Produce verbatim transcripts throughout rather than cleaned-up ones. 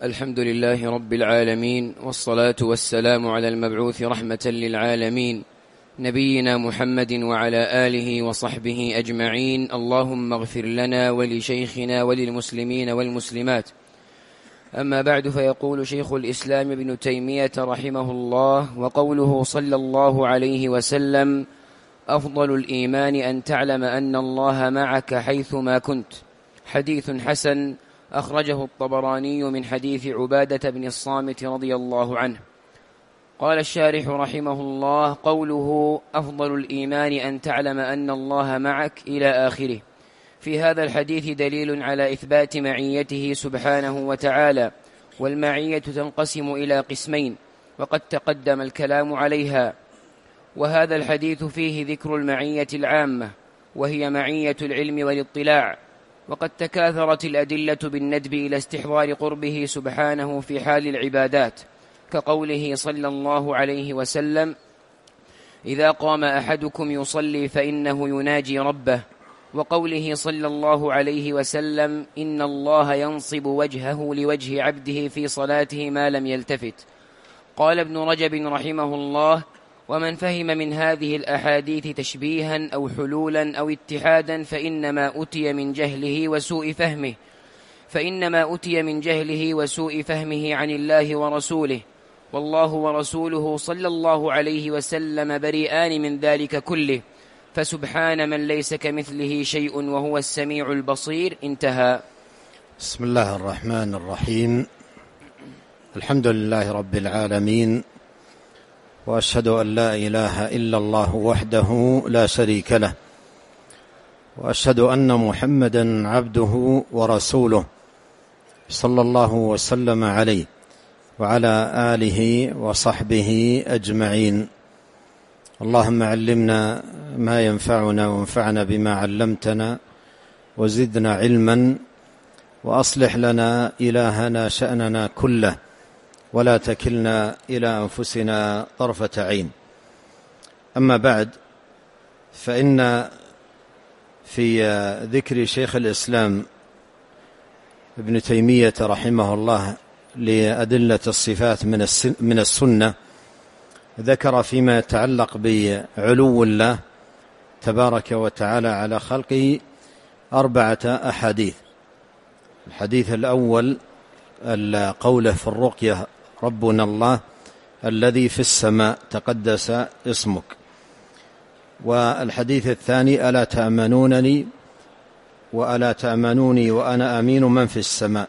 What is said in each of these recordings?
الحمد لله رب العالمين، والصلاة والسلام على المبعوث رحمة للعالمين نبينا محمد وعلى آله وصحبه أجمعين. اللهم اغفر لنا ولشيخنا وللمسلمين والمسلمات. أما بعد، فيقول شيخ الإسلام ابن تيمية رحمه الله: وقوله صلى الله عليه وسلم: أفضل الإيمان أن تعلم أن الله معك حيثما كنت، حديث حسن أخرجه الطبراني من حديث عبادة بن الصامت رضي الله عنه. قال الشارح رحمه الله: قوله أفضل الإيمان أن تعلم أن الله معك إلى آخره. في هذا الحديث دليل على إثبات معيته سبحانه وتعالى، والمعية تنقسم إلى قسمين وقد تقدم الكلام عليها. وهذا الحديث فيه ذكر المعية العامة، وهي معية العلم والاطلاع، وقد تكاثرت الأدلة بالندب إلى استحضار قربه سبحانه في حال العبادات، كقوله صلى الله عليه وسلم: إذا قام أحدكم يصلي فإنه يناجي ربه، وقوله صلى الله عليه وسلم: إن الله ينصب وجهه لوجه عبده في صلاته ما لم يلتفت. قال ابن رجب رحمه الله: ومن فهم من هذه الأحاديث تشبيها أو حلولا أو اتحادا فإنما أتي من جهله وسوء فهمه فإنما أتي من جهله وسوء فهمه عن الله ورسوله، والله ورسوله صلى الله عليه وسلم بريئان من ذلك كله، فسبحان من ليس كمثله شيء وهو السميع البصير. انتهى. بسم الله الرحمن الرحيم. الحمد لله رب العالمين، وأشهد أن لا إله إلا الله وحده لا شريك له، وأشهد أن محمدا عبده ورسوله صلى الله وسلم عليه وعلى آله وصحبه أجمعين. اللهم علمنا ما ينفعنا وانفعنا بما علمتنا، وزدنا علما، وأصلح لنا إلهنا شأننا كله، ولا تكلنا إلى أنفسنا طرفة عين. أما بعد، فإن في ذكر شيخ الإسلام ابن تيمية رحمه الله لأدلة الصفات من السنة، ذكر فيما يتعلق بعلو الله تبارك وتعالى على خلقه أربعة أحاديث. الحديث الأول قوله في الرقية: ربنا الله الذي في السماء تقدس اسمك. والحديث الثاني: ألا تأمنونني وألا تأمنوني وأنا أمين من في السماء.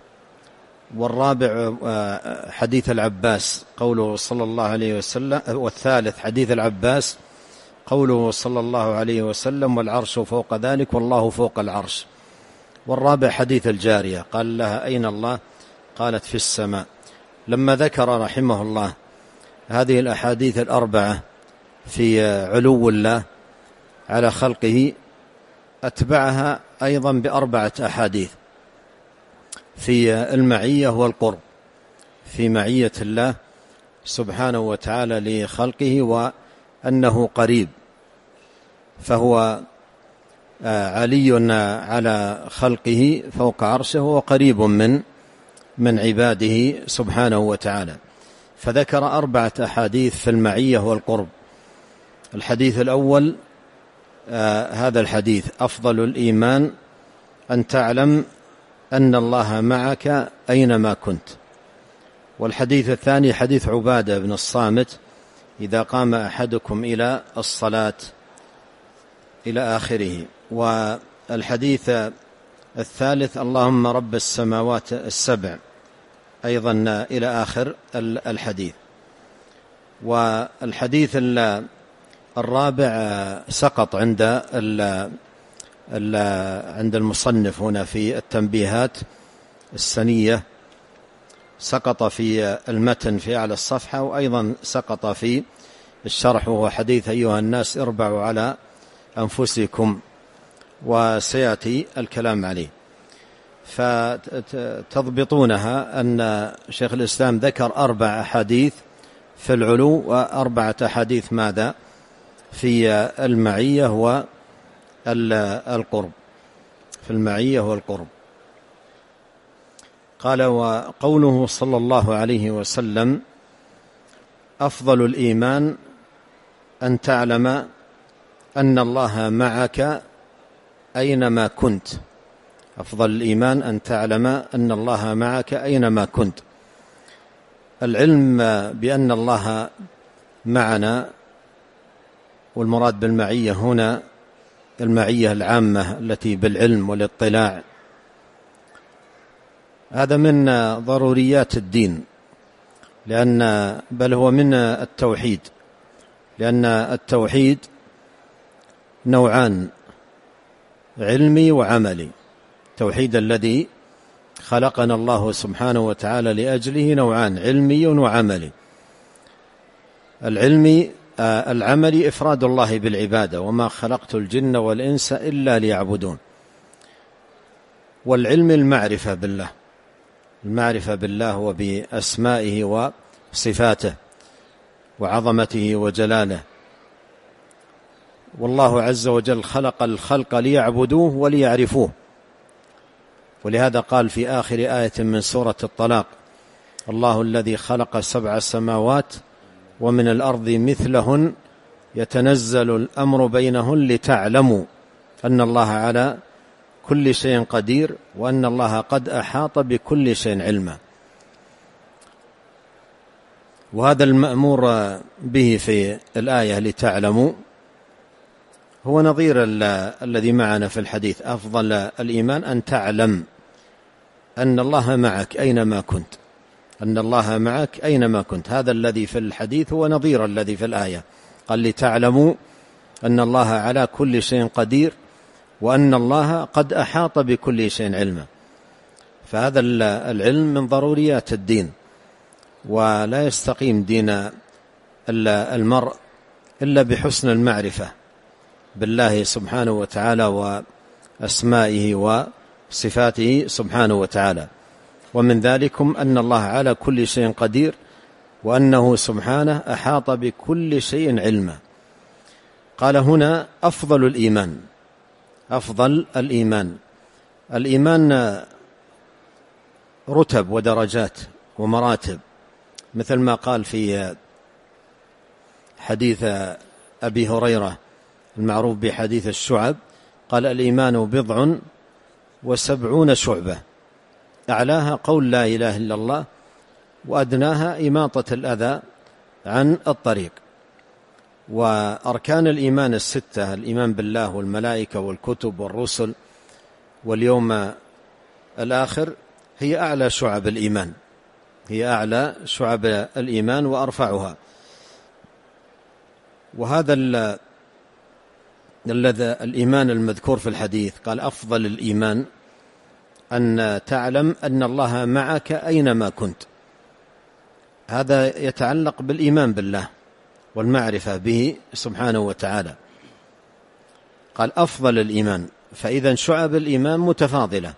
والرابع حديث العباس قوله صلى الله عليه وسلم. والثالث حديث العباس قوله صلى الله عليه وسلم: والعرش فوق ذلك والله فوق العرش. والرابع حديث الجارية قال لها: أين الله؟ قالت: في السماء. لما ذكر رحمه الله هذه الأحاديث الأربعة في علو الله على خلقه، أتبعها أيضا بأربعة أحاديث في المعية والقرب، في معية الله سبحانه وتعالى لخلقه، وأنه قريب، فهو علي على خلقه فوق عرشه وقريب من من عباده سبحانه وتعالى. فذكر أربعة أحاديث في المعية والقرب. الحديث الأول آه هذا الحديث: أفضل الإيمان أن تعلم أن الله معك أينما كنت. والحديث الثاني حديث عبادة بن الصامت: إذا قام أحدكم إلى الصلاة، إلى آخره. والحديث الثالث: اللهم رب السماوات السبع، أيضا إلى آخر الحديث. والحديث الرابع سقط عند عند المصنف هنا في التنبيهات السنية، سقط في المتن في أعلى الصفحة، وأيضا سقط في الشرح، وهو حديث: أيها الناس اربعوا على أنفسكم، وسيأتي الكلام عليه. فتضبطونها أن شيخ الإسلام ذكر أربع أحاديث في العلو، وأربعة أحاديث ماذا؟ في المعية والقرب، في المعية والقرب. قال: وقوله صلى الله عليه وسلم: أفضل الإيمان أن تعلم أن الله معك أينما كنت. أفضل الإيمان أن تعلم أن الله معك أينما كنت. العلم بأن الله معنا، والمراد بالمعية هنا المعية العامة التي بالعلم والاطلاع، هذا من ضروريات الدين، لأن بل هو من التوحيد، لأن التوحيد نوعان: علمي وعملي. التوحيد الذي خلقنا الله سبحانه وتعالى لأجله نوعان: علمي وعملي. العلمي العملي إفراد الله بالعبادة: وما خلقت الجن والإنس إلا ليعبدون. والعلم المعرفة بالله، المعرفة بالله وبأسمائه وصفاته وعظمته وجلاله. والله عز وجل خلق الخلق ليعبدوه وليعرفوه، ولهذا قال في آخر آية من سورة الطلاق: الله الذي خلق سبع سماوات ومن الأرض مثلهن يتنزل الأمر بينهن لتعلموا أن الله على كل شيء قدير وأن الله قد أحاط بكل شيء علما. وهذا المأمور به في الآية لتعلموا هو نظير الذي معنا في الحديث: أفضل الإيمان أن تعلم أن الله معك أينما كنت، أن الله معك أينما كنت. هذا الذي في الحديث هو نظير الذي في الآية، قال لتعلموا أن الله على كل شيء قدير وأن الله قد أحاط بكل شيء علما. فهذا العلم من ضروريات الدين، ولا يستقيم دين المرء إلا بحسن المعرفة بالله سبحانه وتعالى وأسمائه وصفاته سبحانه وتعالى. ومن ذلكم أن الله على كل شيء قدير وأنه سبحانه أحاط بكل شيء علما. قال هنا: أفضل الإيمان. أفضل الإيمان، الإيمان رتب ودرجات ومراتب، مثل ما قال في حديث أبي هريرة المعروف بحديث الشعب، قال: الإيمان بضع وسبعون شعبة، أعلاها قول لا إله إلا الله، وأدناها إماطة الأذى عن الطريق. وأركان الإيمان الستة: الإيمان بالله والملائكة والكتب والرسل واليوم الآخر، هي أعلى شعب الإيمان، هي أعلى شعب الإيمان وأرفعها. وهذا الذي الإيمان المذكور في الحديث، قال: أفضل الإيمان أن تعلم أن الله معك أينما كنت. هذا يتعلق بالإيمان بالله والمعرفة به سبحانه وتعالى. قال: أفضل الإيمان، فإذا شعب الإيمان متفاضلة،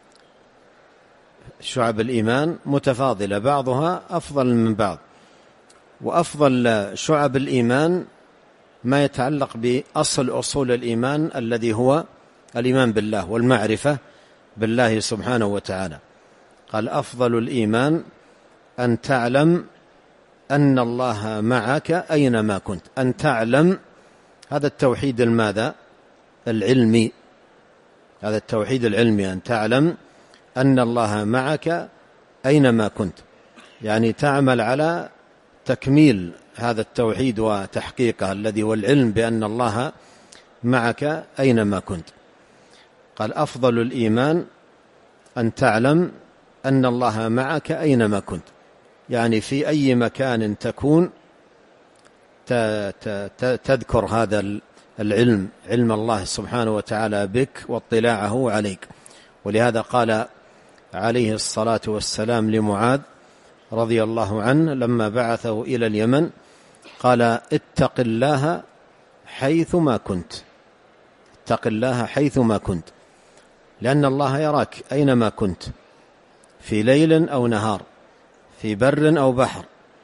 شعب الإيمان متفاضلة، بعضها أفضل من بعض. وأفضل شعب الإيمان ما يتعلق بأصل أصول الإيمان الذي هو الإيمان بالله والمعرفة بالله سبحانه وتعالى. قال: أفضل الإيمان أن تعلم أن الله معك أينما كنت. أن تعلم، هذا التوحيد الماذا؟ العلمي، هذا التوحيد العلمي، أن تعلم أن الله معك أينما كنت، يعني تعمل على تكميل هذا التوحيد وتحقيقه الذي هو العلم بأن الله معك أينما كنت. قال: أفضل الإيمان أن تعلم أن الله معك أينما كنت، يعني في أي مكان تكون تذكر هذا العلم، علم الله سبحانه وتعالى بك واطلاعه عليك. ولهذا قال عليه الصلاة والسلام لمعاذ رضي الله عنه لما بعثه إلى اليمن، قال: اتق الله حيثما كنت، اتق الله حيثما كنت، لأن الله يراك أينما كنت، في ليل أو نهار، في بر أو بحر،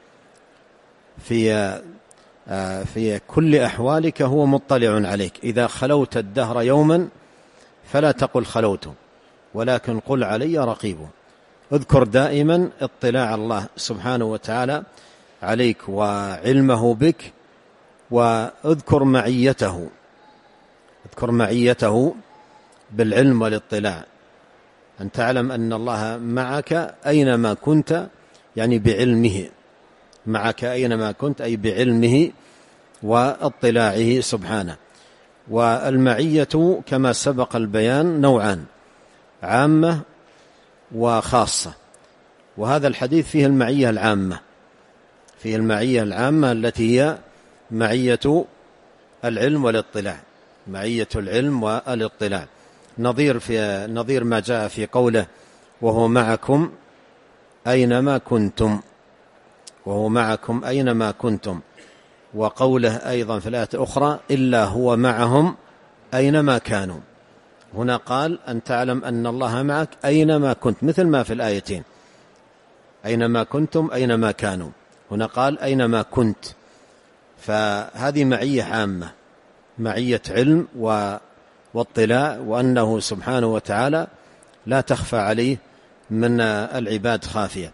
في في كل أحوالك هو مطلع عليك. إذا خلوت الدهر يوما فلا تقل خلوت، ولكن قل علي رقيب. اذكر دائما اطلاع الله سبحانه وتعالى عليك وعلمه بك، واذكر معيته، اذكر معيته بالعلم والاطلاع، أن تعلم أن الله معك أينما كنت، يعني بعلمه، معك أينما كنت أي بعلمه واطلاعه سبحانه. والمعية كما سبق البيان نوعان، عامة وخاصة، وهذا الحديث فيه المعية العامة، فيه المعية العامة التي هي معية العلم والاطلاع، معية العلم والاطلاع، نظير في نظير ما جاء في قوله وهو معكم أينما كنتم، وهو معكم أينما كنتم، وقوله أيضا في الآية الأخرى إلا هو معهم أينما كانوا. هنا قال أن تعلم أن الله معك أينما كنت، مثل ما في الآيتين أينما كنتم أينما كانوا، هنا قال أينما كنت، فهذه معية عامة، معية علم واطلاع، وأنه سبحانه وتعالى لا تخفى عليه من العباد خافية.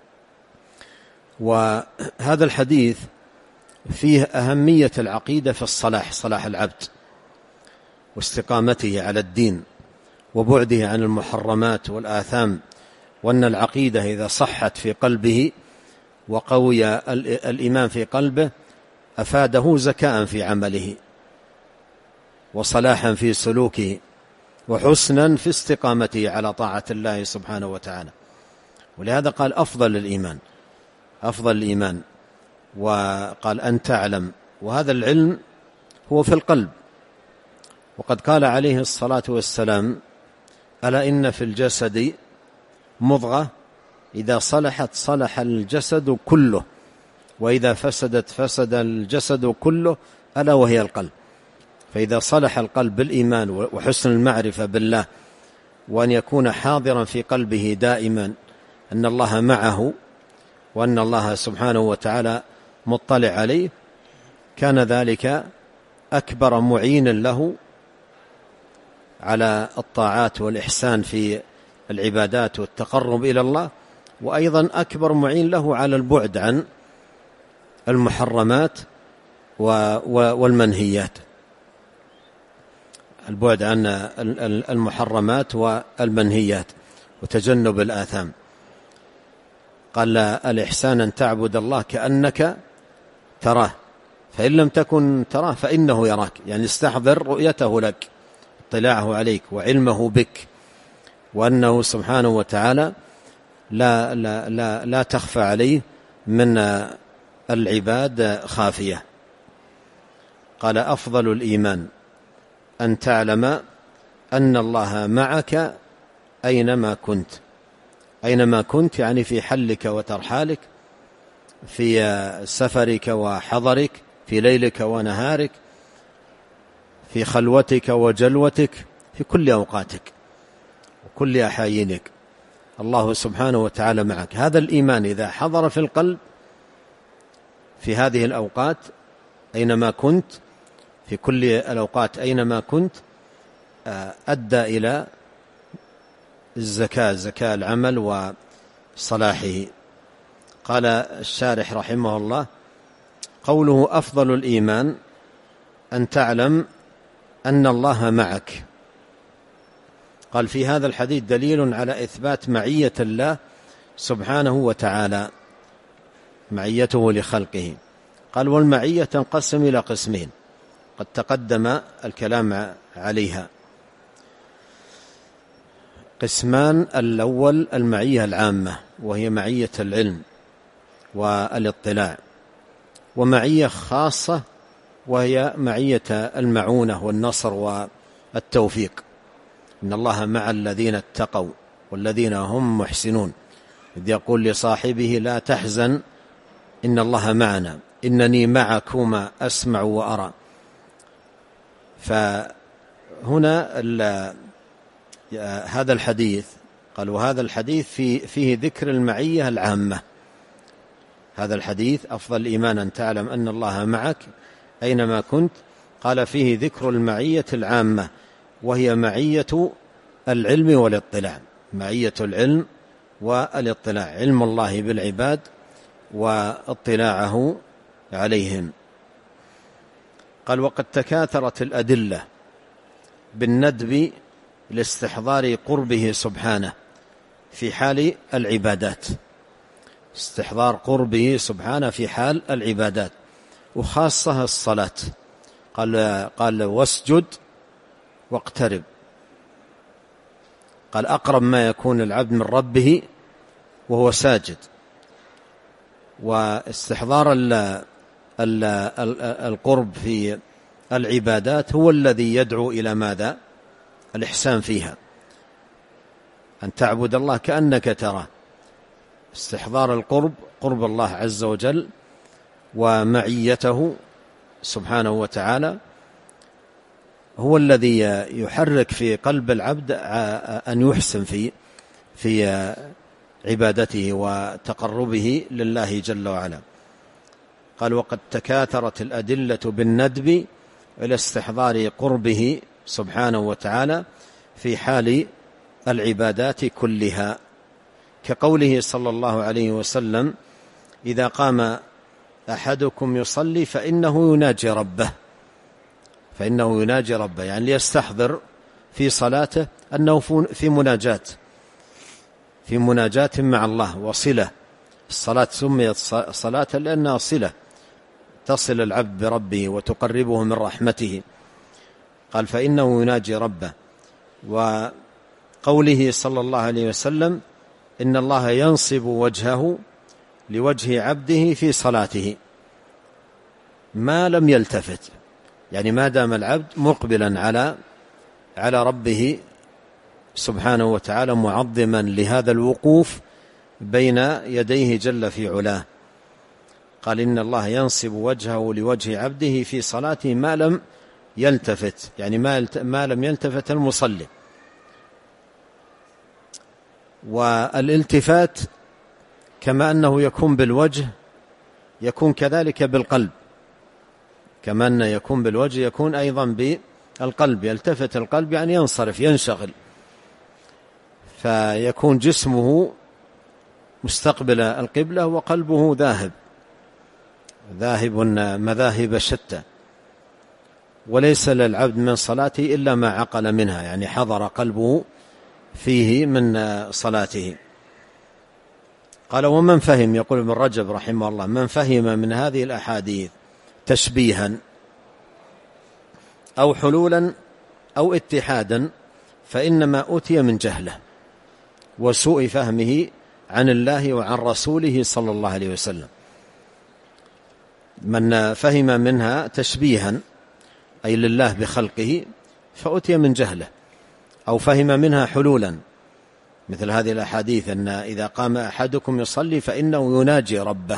وهذا الحديث فيه أهمية العقيدة في الصلاح، صلاح العبد واستقامته على الدين وبعده عن المحرمات والآثام، وأن العقيدة إذا صحت في قلبه وقوي الإيمان في قلبه أفاده زكاء في عمله وصلاحا في سلوكه وحسنا في استقامته على طاعة الله سبحانه وتعالى. ولهذا قال أفضل الإيمان، أفضل الإيمان، وقال أن تعلم، وهذا العلم هو في القلب. وقد قال عليه الصلاة والسلام ألا إن في الجسد مضغة إذا صلحت صلح الجسد كله، وإذا فسدت فسد الجسد كله، ألا وهي القلب. فإذا صلح القلب بالإيمان وحسن المعرفة بالله، وأن يكون حاضرا في قلبه دائما أن الله معه وأن الله سبحانه وتعالى مطلع عليه، كان ذلك أكبر معين له على الطاعات والإحسان في العبادات والتقرب إلى الله، وأيضا أكبر معين له على البعد عن المحرمات والمنهيات، البعد عن المحرمات والمنهيات وتجنب الآثام. قال الإحسان أن تعبد الله كأنك تراه، فإن لم تكن تراه فإنه يراك، يعني استحضر رؤيته لك، اطلاعه عليك وعلمه بك، وأنه سبحانه وتعالى لا, لا, لا, لا تخفى عليه من العباد خافية. قال أفضل الإيمان أن تعلم أن الله معك أينما كنت، أينما كنت يعني في حلك وترحالك، في سفرك وحضرك، في ليلك ونهارك، في خلوتك وجلوتك، في كل أوقاتك وكل أحايينك، الله سبحانه وتعالى معك. هذا الإيمان إذا حضر في القلب في هذه الأوقات أينما كنت، في كل الأوقات أينما كنت، أدى إلى الزكاة، زكاة العمل وصلاحه. قال الشارح رحمه الله قوله أفضل الإيمان أن تعلم أن الله معك. قال في هذا الحديث دليل على إثبات معية الله سبحانه وتعالى، معيته لخلقه. قال والمعية تنقسم إلى قسمين قد تقدم الكلام عليها. قسمان: الأول المعية العامة وهي معية العلم والاطلاع، ومعية خاصة وهي معية المعونة والنصر والتوفيق. إن الله مع الذين اتقوا والذين هم محسنون، إذ يقول لصاحبه لا تحزن إن الله معنا إنني معكما أسمع وأرى. فهنا هذا الحديث قال وهذا الحديث في فيه ذكر المعية العامة. هذا الحديث أفضل الإيمان أن تعلم أن الله معك أينما كنت، قال فيه ذكر المعية العامة وهي معية العلم والاطلاع، معية العلم والاطلاع، علم الله بالعباد واطلاعه عليهم. قال: وقد تكاثرت الأدلة بالندب لاستحضار قربه سبحانه في حال العبادات، استحضار قربه سبحانه في حال العبادات، وخاصة الصلاة. قال قال واسجد واقترب. قال: أقرب ما يكون العبد من ربه وهو ساجد. واستحضار ال ال القرب في العبادات هو الذي يدعو إلى ماذا؟ الإحسان فيها، أن تعبد الله كأنك تراه. استحضار القرب، قرب الله عز وجل ومعيته سبحانه وتعالى، هو الذي يحرك في قلب العبد أن يحسن في في عبادته وتقربه لله جل وعلا. قال: وقد تكاثرت الأدلة بالندب إلى استحضار قربه سبحانه وتعالى في حال العبادات كلها، كقوله صلى الله عليه وسلم: إذا قام أحدكم يصلي فإنه يناجي ربه، فإنه يناجي ربه، يعني ليستحضر في صلاته أنه في مناجاة في مناجاة مع الله وصلة. الصلاة سميت صلاة لأنها صلة تصل العبد بربه وتقربه من رحمته. قال: فإنه يناجي ربه. وقوله صلى الله عليه وسلم: إن الله ينصب وجهه لوجه عبده في صلاته ما لم يلتفت، يعني ما دام العبد مقبلا على على ربه سبحانه وتعالى معظما لهذا الوقوف بين يديه جل في علاه. قال: إن الله ينصب وجهه لوجه عبده في صلاته ما لم يلتفت، يعني ما لم يلتفت المصلي. والالتفات كما أنه يكون بالوجه يكون كذلك بالقلب، كما أنه يكون بالوجه يكون أيضا بالقلب. يلتفت القلب يعني ينصرف ينشغل، فيكون جسمه مستقبل القبلة وقلبه ذاهب ذاهب مذاهب شتى، وليس للعبد من صلاته إلا ما عقل منها، يعني حضر قلبه فيه من صلاته. قال: ومن فهم، يقول ابن رجب رحمه الله: من فهم من هذه الأحاديث تشبيها أو حلولا أو اتحادا فإنما أوتي من جهله وسوء فهمه عن الله وعن رسوله صلى الله عليه وسلم. من فهم منها تشبيها أي لله بخلقه فأوتي من جهله، أو فهم منها حلولا مثل هذه الأحاديث أن إذا قام أحدكم يصلي فإنه يناجي ربه،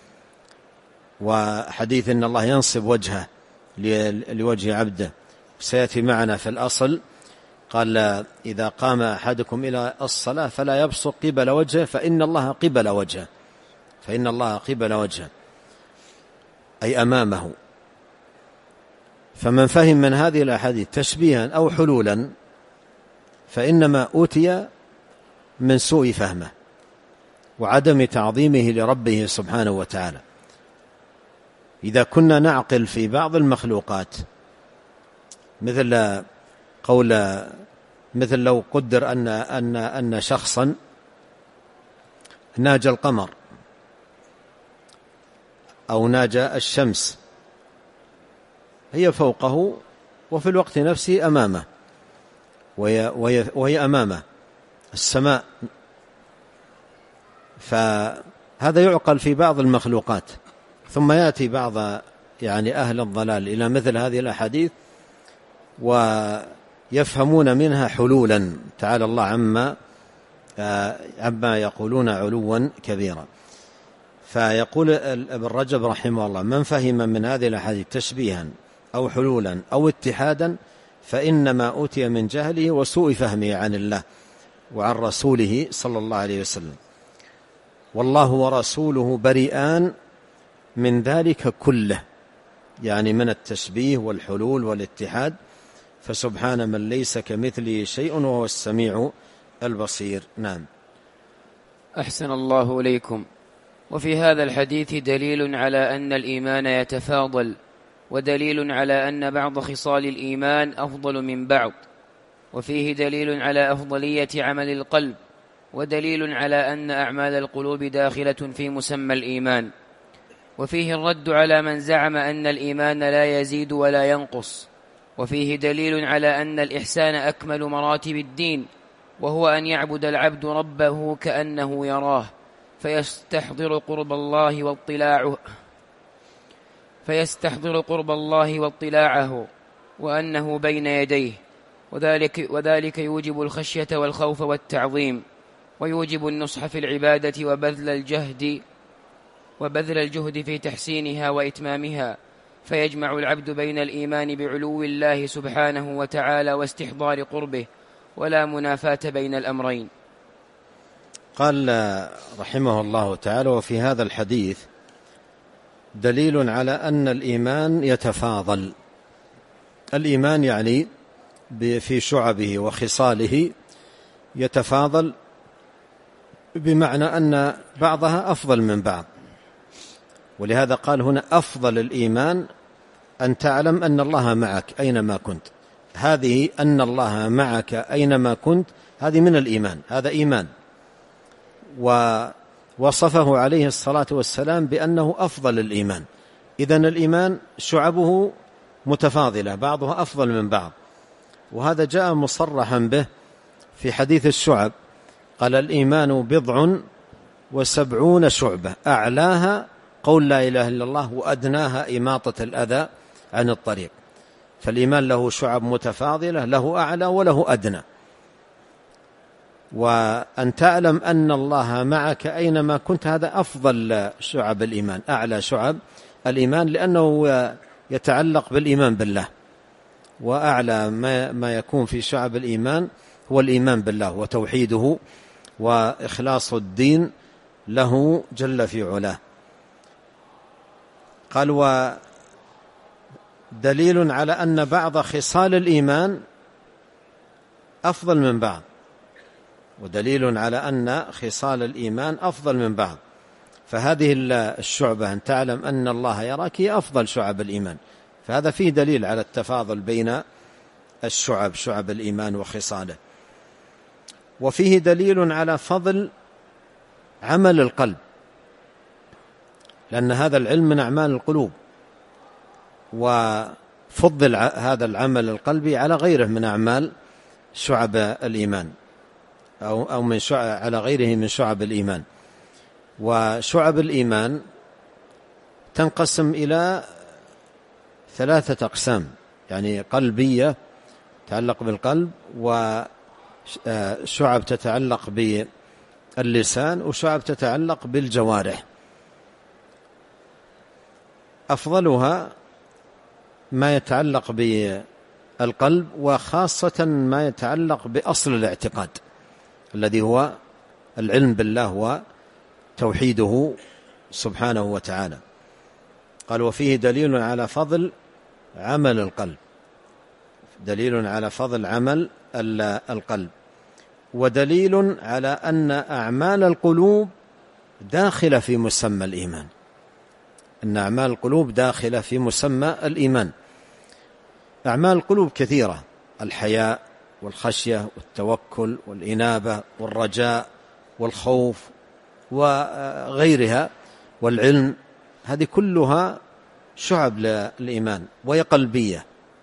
وحديث أن الله ينصب وجهه لوجه عبده سيأتي معنا في الأصل. قال: إذا قام أحدكم إلى الصلاة فلا يبصق قبل وجهه فإن الله قبل وجهه، فإن الله قبل وجهه أي أمامه. فمن فهم من هذه الأحاديث تشبيها أو حلولا فإنما أوتي من سوء فهمه وعدم تعظيمه لربه سبحانه وتعالى. إذا كنا نعقل في بعض المخلوقات مثل قول مثل لو قدر أن أن أن شخصا ناجى القمر أو ناجى الشمس، هي فوقه وفي الوقت نفسه أمامه، وهي, وهي, وهي أمامه السماء. فهذا يعقل في بعض المخلوقات. ثم يأتي بعض يعني أهل الضلال إلى مثل هذه الأحاديث ويفهمون منها حلولا، تعالى الله عما عما يقولون علوا كبيرا. فيقول ابن رجب رحمه الله: من فهم من هذه الأحاديث تشبيها أو حلولا أو اتحادا فإنما أوتي من جهله وسوء فهمه عن الله وعن رسوله صلى الله عليه وسلم، والله ورسوله بريئان من ذلك كله، يعني من التشبيه والحلول والاتحاد، فسبحان من ليس كمثله شيء وهو السميع البصير. نعم. أحسن الله إليكم. وفي هذا الحديث دليل على أن الإيمان يتفاضل، ودليل على أن بعض خصال الإيمان أفضل من بعض، وفيه دليل على أفضلية عمل القلب، ودليل على أن أعمال القلوب داخلة في مسمى الإيمان. وفيه الرد على من زعم أن الإيمان لا يزيد ولا ينقص. وفيه دليل على أن الإحسان أكمل مراتب الدين، وهو أن يعبد العبد ربه كأنه يراه، فيستحضر قرب الله واطلاعه فيستحضر قرب الله واطلاعه وأنه بين يديه، وذلك, وذلك يوجب الخشية والخوف والتعظيم، ويوجب النصح في العبادة وبذل الجهد وبذل الجهد في تحسينها وإتمامها، فيجمع العبد بين الإيمان بعلو الله سبحانه وتعالى واستحضار قربه، ولا منافاة بين الأمرين. قال رحمه الله تعالى: وفي هذا الحديث دليل على أن الإيمان يتفاضل. الإيمان يعني في شعبه وخصاله يتفاضل، بمعنى أن بعضها أفضل من بعض. ولهذا قال هنا: أفضل الإيمان أن تعلم أن الله معك أينما كنت. هذه أن الله معك أينما كنت هذه من الإيمان، هذا إيمان. ووصفه عليه الصلاة والسلام بأنه أفضل الإيمان. إذن الإيمان شعبه متفاضلة، بعضها أفضل من بعض، وهذا جاء مصرحا به في حديث الشعب. قال: الإيمان بضع وسبعون شعبة، أعلاها قول لا إله إلا الله، وأدناها إماطة الأذى عن الطريق. فالإيمان له شعب متفاضلة، له أعلى وله أدنى. وأن تعلم أن الله معك أينما كنت هذا أفضل شعب الإيمان، أعلى شعب الإيمان، لأنه يتعلق بالإيمان بالله، وأعلى ما, ما يكون في شعب الإيمان هو الإيمان بالله وتوحيده وإخلاص الدين له جل في علاه. قال: ودليل على أن بعض خصال الإيمان أفضل من بعض، ودليل على أن خصال الإيمان أفضل من بعض. فهذه الشعبة أن تعلم أن الله يراك هي أفضل شعب الإيمان، فهذا فيه دليل على التفاضل بين الشعب، شعب الإيمان وخصاله. وفيه دليل على فضل عمل القلب، لأن هذا العلم من أعمال القلوب، وفضل هذا العمل القلبي على غيره من أعمال شعب الإيمان، أو أو من شعب على غيره من شعب الإيمان. وشعب الإيمان تنقسم إلى ثلاثة أقسام، يعني قلبية تتعلق بالقلب، وشعب تتعلق باللسان، وشعب تتعلق بالجوارح. أفضلها ما يتعلق بالقلب، وخاصة ما يتعلق بأصل الاعتقاد الذي هو العلم بالله وتوحيده سبحانه وتعالى. قال: وفيه دليل على فضل عمل القلب، دليل على فضل عمل القلب، ودليل على أن أعمال القلوب داخلة في مسمى الإيمان، أن أعمال القلوب داخلة في مسمى الإيمان. أعمال القلوب كثيرة: الحياء والخشية والتوكل والإنابة والرجاء والخوف وغيرها، والعلم، هذه كلها شعب للإيمان وهي قلبية.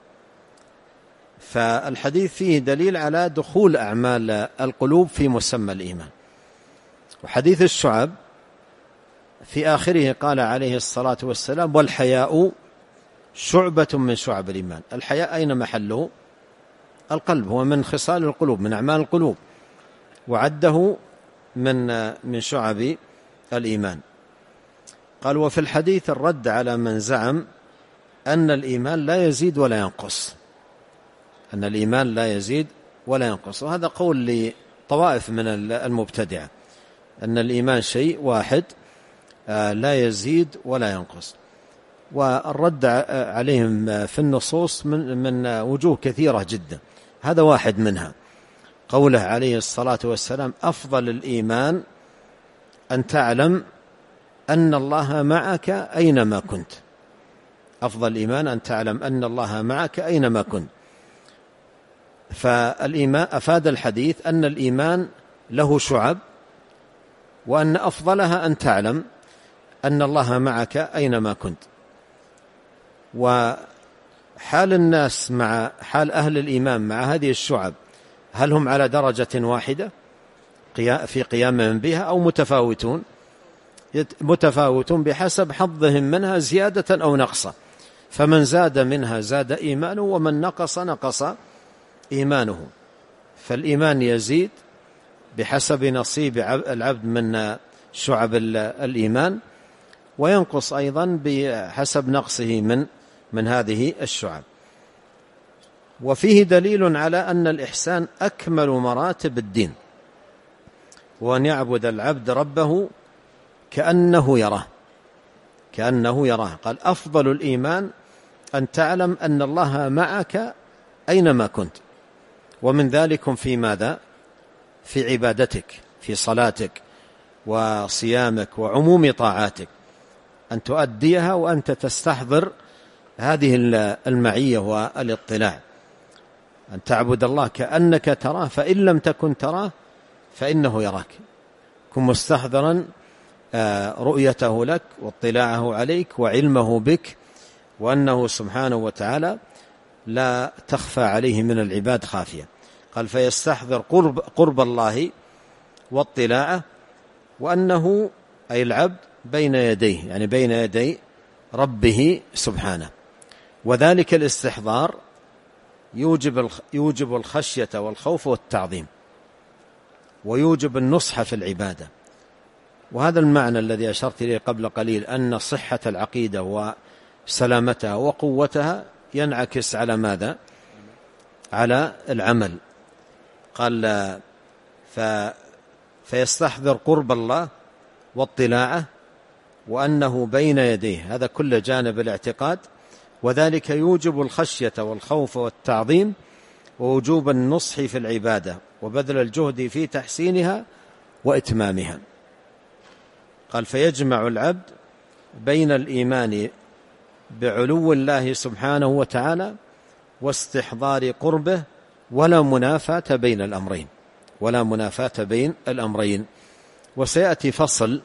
فالحديث فيه دليل على دخول أعمال القلوب في مسمى الإيمان. وحديث الشعب في آخره قال عليه الصلاة والسلام: والحياء شعبة من شعب الإيمان. الحياء أين محله؟ القلب، هو من خصال القلوب، من أعمال القلوب، وعده من من شعب الإيمان. قال: وفي الحديث الرد على من زعم أن الإيمان لا يزيد ولا ينقص، أن الإيمان لا يزيد ولا ينقص. وهذا قول لطوائف من المبتدعة، أن الإيمان شيء واحد لا يزيد ولا ينقص. والرد عليهم في النصوص من من وجوه كثيرة جدا، هذا واحد منها، قوله عليه الصلاة والسلام: أفضل الإيمان أن تعلم أن الله معك أينما كنت. أفضل الإيمان أن تعلم أن الله معك أينما كنت. فالإيمان أفاد الحديث أن الإيمان له شعب، وأن أفضلها أن تعلم أن الله معك أينما كنت. وحال الناس مع حال أهل الإيمان مع هذه الشعب، هل هم على درجة واحدة في قيامهم بها أو متفاوتون؟ متفاوتون بحسب حظهم منها زيادة أو نقصا، فمن زاد منها زاد إيمانه، ومن نقص نقص إيمانه. فالإيمان يزيد بحسب نصيب العبد من شعب الإيمان، وينقص أيضا بحسب نقصه من من هذه الشعب. وفيه دليل على أن الإحسان أكمل مراتب الدين، وأن يعبد العبد ربه كأنه يراه كأنه يراه قال أفضل الإيمان أن تعلم أن الله معك أينما كنت. ومن ذلك في ماذا؟ في عبادتك، في صلاتك وصيامك وعموم طاعاتك، أن تؤديها وأنت تستحضر هذه المعية والاطلاع، أن تعبد الله كأنك تراه، فإن لم تكن تراه فإنه يراك. كن مستحضرا رؤيته لك واطلاعه عليك وعلمه بك، وأنه سبحانه وتعالى لا تخفى عليه من العباد خافية. قال فيستحضر قرب, قرب الله واطلاعه، وأنه أي العبد بين يديه، يعني بين يدي ربه سبحانه. وذلك الاستحضار يوجب يوجب الخشية والخوف والتعظيم، ويوجب النصح في العبادة. وهذا المعنى الذي أشرت إليه قبل قليل، أن صحة العقيدة وسلامتها وقوتها ينعكس على ماذا؟ على العمل. قال ف فيستحضر قرب الله واطلاعه، وأنه بين يديه، هذا كل جانب الاعتقاد. وذلك يوجب الخشية والخوف والتعظيم، ووجوب النصح في العبادة، وبذل الجهد في تحسينها وإتمامها. قال فيجمع العبد بين الإيمان بعلو الله سبحانه وتعالى واستحضار قربه، ولا منافاة بين الأمرين ولا منافاة بين الأمرين. وسيأتي فصل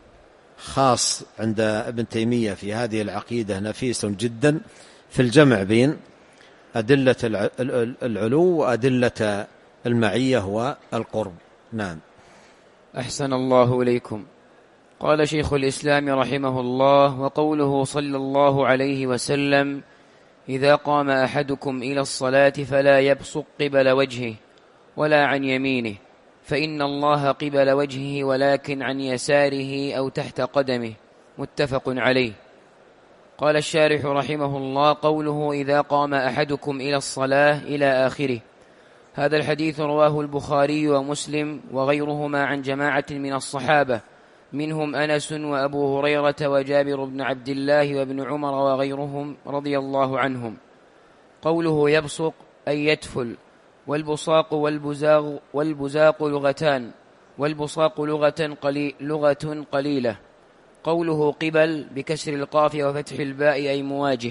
خاص عند ابن تيمية في هذه العقيدة نفيس جدا في الجمع بين أدلة العلو وأدلة المعية والقرب. نعم. أحسن الله إليكم. قال شيخ الإسلام رحمه الله: وقوله صلى الله عليه وسلم: إذا قام أحدكم إلى الصلاة فلا يبصق قبل وجهه ولا عن يمينه، فإن الله قبل وجهه ولكن عن يساره أو تحت قدمه. متفق عليه. قال الشارح رحمه الله: قوله إذا قام أحدكم إلى الصلاة إلى آخره، هذا الحديث رواه البخاري ومسلم وغيرهما عن جماعة من الصحابة، منهم أنس وأبو هريرة وجابر بن عبد الله وابن عمر وغيرهم رضي الله عنهم. قوله يبصق أي يتفل، والبصاق والبزاق, والبزاق لغتان، والبصاق لغة, قلي لغة قليلة. قوله قبل بكسر القاف وفتح الباء أي مواجه.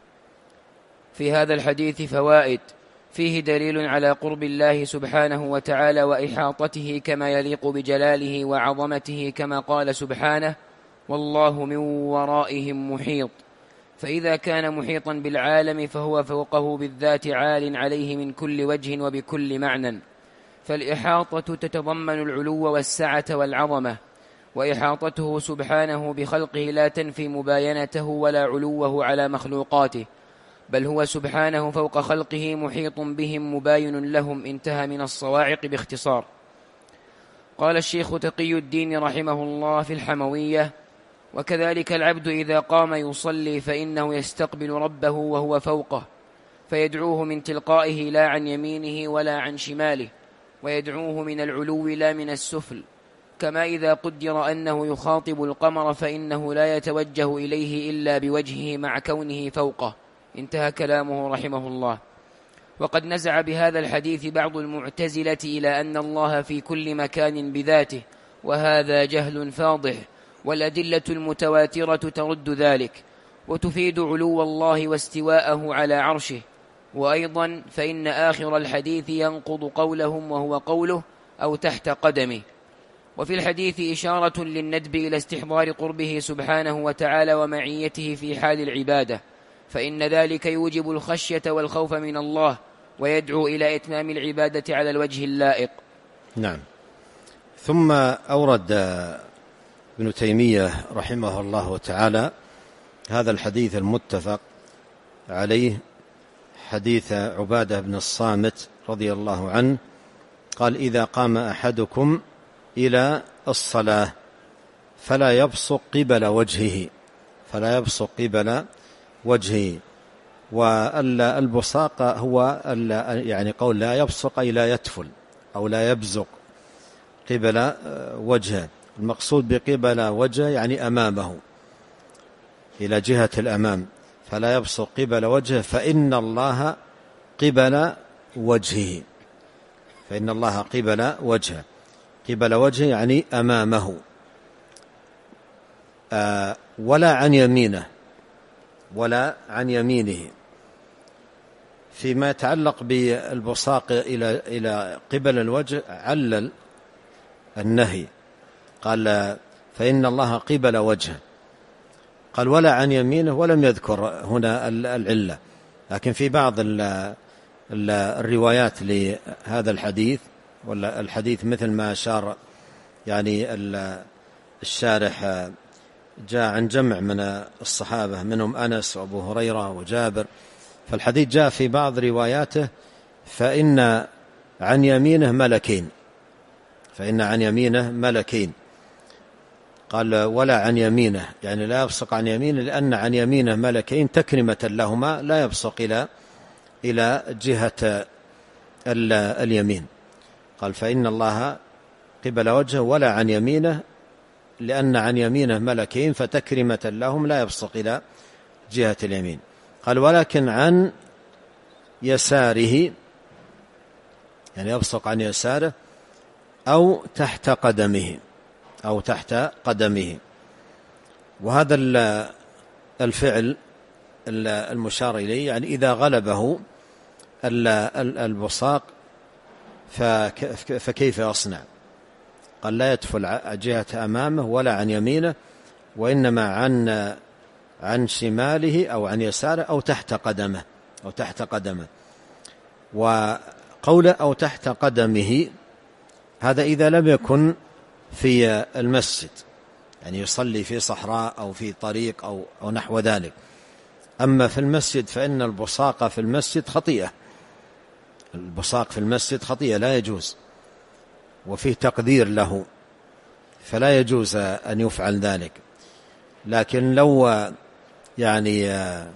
في هذا الحديث فوائد: فيه دليل على قرب الله سبحانه وتعالى وإحاطته كما يليق بجلاله وعظمته، كما قال سبحانه: والله من ورائهم محيط. فإذا كان محيطا بالعالم فهو فوقه بالذات عال عليه من كل وجه وبكل معنى. فالإحاطة تتضمن العلو والسعة والعظمة، وإحاطته سبحانه بخلقه لا تنفي مباينته ولا علوه على مخلوقاته، بل هو سبحانه فوق خلقه محيط بهم مباين لهم. انتهى من الصواعق باختصار. قال الشيخ تقي الدين رحمه الله في الحموية: وكذلك العبد إذا قام يصلي فإنه يستقبل ربه وهو فوقه، فيدعوه من تلقائه لا عن يمينه ولا عن شماله، ويدعوه من العلو لا من السفل. كما إذا قدر أنه يخاطب القمر فإنه لا يتوجه إليه إلا بوجهه مع كونه فوقه. انتهى كلامه رحمه الله. وقد نزع بهذا الحديث بعض المعتزلة إلى أن الله في كل مكان بذاته، وهذا جهل فاضح، والأدلة المتواترة ترد ذلك وتفيد علو الله واستواءه على عرشه. وأيضا فإن آخر الحديث ينقض قولهم وهو قوله أو تحت قدمه. وفي الحديث إشارة للندب إلى استحضار قربه سبحانه وتعالى ومعيته في حال العبادة، فإن ذلك يوجب الخشية والخوف من الله ويدعو إلى إتمام العبادة على الوجه اللائق. نعم. ثم أورد ابن تيمية رحمه الله تعالى هذا الحديث المتفق عليه، حديث عبادة بن الصامت رضي الله عنه قال: إذا قام أحدكم إلى الصلاة فلا يبصق قبل وجهه فلا يبصق قبل وجهه. والبصاق هو يعني قول لا يبصق أي لا يتفل أو لا يبزق قبل وجهه. المقصود بقبل وجهه يعني أمامه، إلى جهة الأمام. فلا يبصق قبل وجهه فإن الله قبل وجهه فإن الله قبل وجهه قبل وجهه يعني أمامه. آه ولا عن يمينه ولا عن يمينه. فيما يتعلق بالبصاق إلى إلى قبل الوجه علل النهي، قال: فإن الله قبل وجهه، قال: ولا عن يمينه، ولم يذكر هنا العلة. لكن في بعض الروايات لهذا الحديث، ولا الحديث مثل ما أشار يعني الشارح، جاء عن جمع من الصحابة منهم أنس وأبو هريرة وجابر، فالحديث جاء في بعض رواياته فإن عن يمينه ملكين فإن عن يمينه ملكين قال: ولا عن يمينه يعني لا يبصق عن يمينه، لأن عن يمينه ملكين تكرمة لهما لا يبصق إلى إلى جهة اليمين. قال: فإن الله قبل وجهه ولا عن يمينه، لأن عن يمينه ملكين فتكرمة لهم لا يبصق إلى جهة اليمين. قال: ولكن عن يساره يعني يبصق عن يساره أو تحت قدمه أو تحت قدمه. وهذا الفعل المشار إليه يعني إذا غلبه البصاق فكيف يصنع؟ قال: لا يتفل جهة أمامه ولا عن يمينه، وإنما عن عن شماله أو عن يساره أو تحت قدمه أو تحت قدمه. وقوله أو تحت قدمه هذا إذا لم يكن في المسجد، يعني يصلي في صحراء أو في طريق أو, أو نحو ذلك. أما في المسجد فإن البصاق في المسجد خطيئة البصاق في المسجد خطيئة لا يجوز، وفيه تقدير له، فلا يجوز أن يفعل ذلك. لكن لو يعني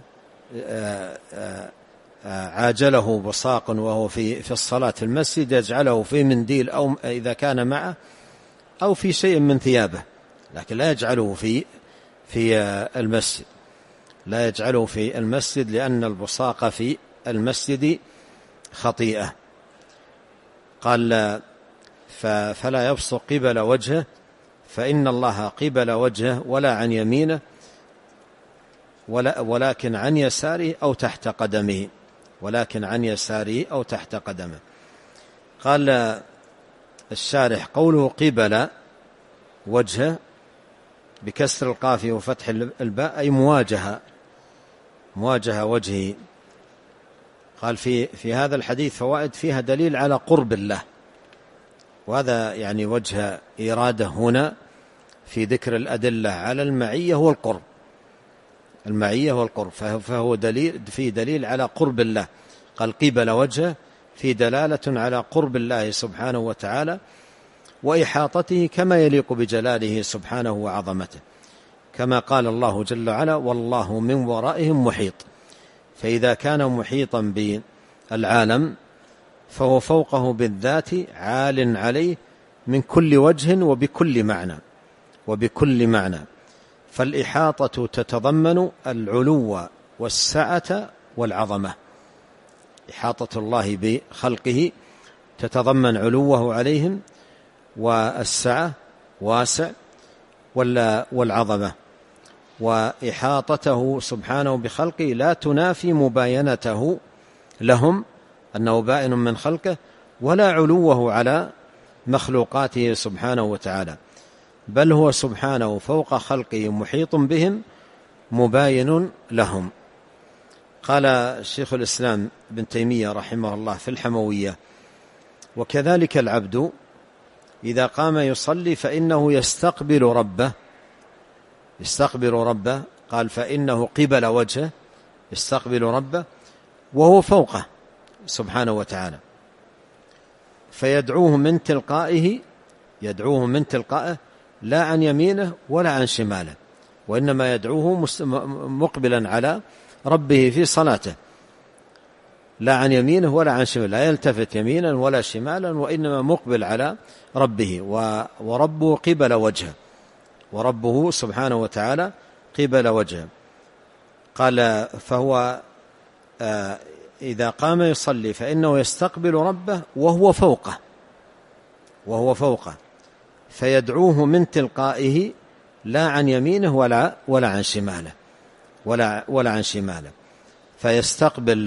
عاجله بصاق وهو في في الصلاة في المسجد يجعله في منديل أو إذا كان معه أو في شيء من ثيابه، لكن لا يجعله في في المسجد لا يجعله في المسجد لأن البصاق في المسجد خطيئة. قال: فلا يبصق قبل وجهه فإن الله قبل وجهه ولا عن يمينه ولا ولكن عن يساره أو تحت قدمه ولكن عن يساره أو تحت قدمه. قال الشارح: قوله قبل وجهه بكسر القاف وفتح الباء أي مواجهة مواجهة وجهه. قال: في في هذا الحديث فوائد فيها دليل على قرب الله، وهذا يعني وجه إرادة هنا في ذكر الأدلة على المعية والقرب المعية والقرب فهو دليل في دليل على قرب الله. قال: قبل وجهه في دلالة على قرب الله سبحانه وتعالى وإحاطته كما يليق بجلاله سبحانه وعظمته، كما قال الله جل وعلا: والله من ورائهم محيط. فإذا كان محيطا بالعالم فهو فوقه بالذات عال عليه من كل وجه وبكل معنى وبكل معنى. فالإحاطة تتضمن العلو والسعة والعظمة. إحاطة الله بخلقه تتضمن علوه عليهم والسعة واسع والعظمة، وإحاطته سبحانه بخلقه لا تنافي مباينته لهم أنه بائن من خلقه، ولا علوه على مخلوقاته سبحانه وتعالى، بل هو سبحانه فوق خلقه محيط بهم مباين لهم. قال شيخ الإسلام ابن تيمية رحمه الله في الحموية: وكذلك العبد إذا قام يصلي فإنه يستقبل ربه يستقبل ربه قال فإنه قبل وجهه يستقبل ربه وهو فوقه سبحانه وتعالى، فيدعوه من تلقائه يدعوه من تلقائه لا عن يمينه ولا عن شماله، وإنما يدعوه مقبلا على ربه في صلاته، لا عن يمينه ولا عن شماله، لا يلتفت يمينا ولا شمالا، وإنما مقبل على ربه، وربه قبل وجهه، وربه سبحانه وتعالى قبل وجهه. قال فهو إذا قام يصلي فإنه يستقبل ربه وهو فوقه وهو فوقه فيدعوه من تلقائه لا عن يمينه ولا ولا عن شماله ولا ولا عن شماله فيستقبل